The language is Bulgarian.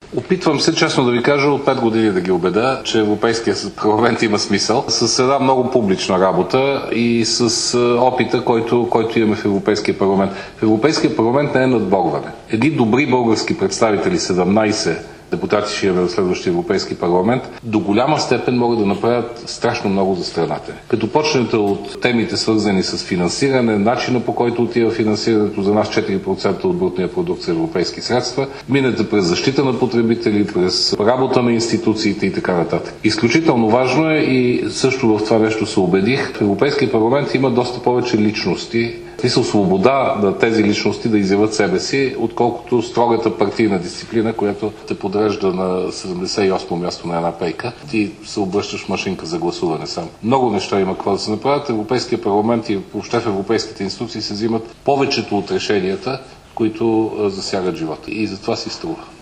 Опитвам се, честно да ви кажа, от 5 години да ги убеда, че Европейския парламент има смисъл. С една много публична работа и с опита, който имаме в Европейския парламент. В Европейския парламент не е надборване. Едни добри български представители, 17 депутати ще имаме в следващия Европейски парламент, до голяма степен могат да направят страшно много за страната. Като почнете от темите, свързани с финансиране, начина по който отива финансирането, за нас 4% от брутния продукт са европейски средства, минете през защита на потребители, през работа на институциите и така нататък. Изключително важно е и също в това нещо се убедих, в Европейския парламент има доста повече личности, смисъл свобода на тези личности да изявят себе си, отколкото строгата партийна дисциплина, която те подрежда на 78-о място на една пейка. Ти се обръщаш в машинка за гласуване сам. Много неща има какво да се направят. Европейския парламент и въобще в европейските институции се взимат повечето от решенията, които засягат живота. И затова си струва.